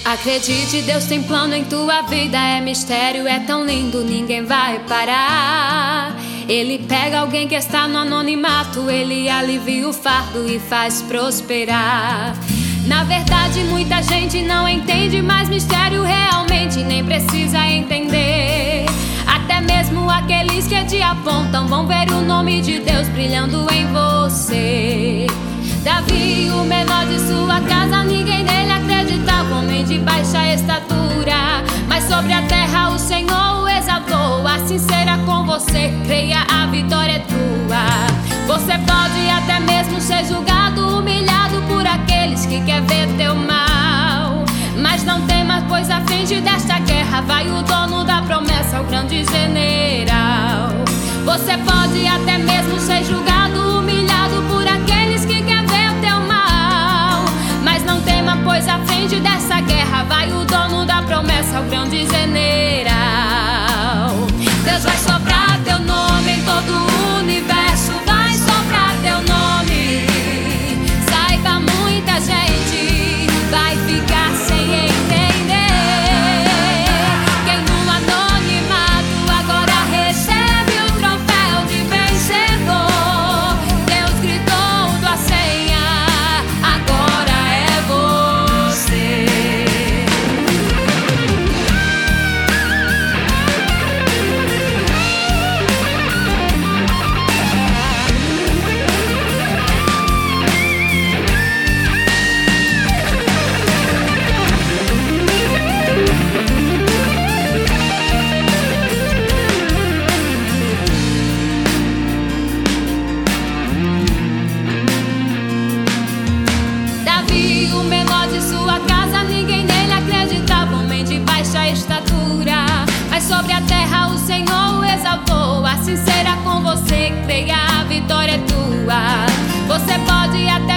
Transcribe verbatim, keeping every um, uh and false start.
Acredite, Deus tem plano em tua vida. É mistério, é tão lindo, ninguém vai parar. Ele pega alguém que está no anonimato, ele alivia o fardo e faz prosperar. Na verdade, muita gente não entende, mas mistério realmente nem precisa entender. Até mesmo aqueles que te apontam vão ver o nome de Deus brilhando em você. Davi, o menor de sua casa, ninguém nele acreditava, homem de baixa estatura, mas sobre a terra o Senhor o exaltou. Assim será com você, creia, a vitória é tua. Você pode até mesmo ser julgado, humilhado por aqueles que quer ver teu mal, mas não temas, pois à frente desta guerra vai o dono da promessa, o grande general. Você pode até mesmo ser julgado, humilhado por aqueles que quer ver o teu mal, mas não tema, pois à frente dessa guerra vai o dono da promessa, o grande general. Deus vai soprar teu nome em todo o universo, vai soprar teu nome. Saiba, muita gente vai ficar sem entender. Quem no anonimato agora recebe o troféu de vencedor. Deus gritou tua senha, agora é você. Davi, o menor de sua casa, ninguém nele acreditava, homem de baixa estatura, mas sobre a terra o Senhor o exaltou. Assim será com você, creia, a vitória é tua. Você pode até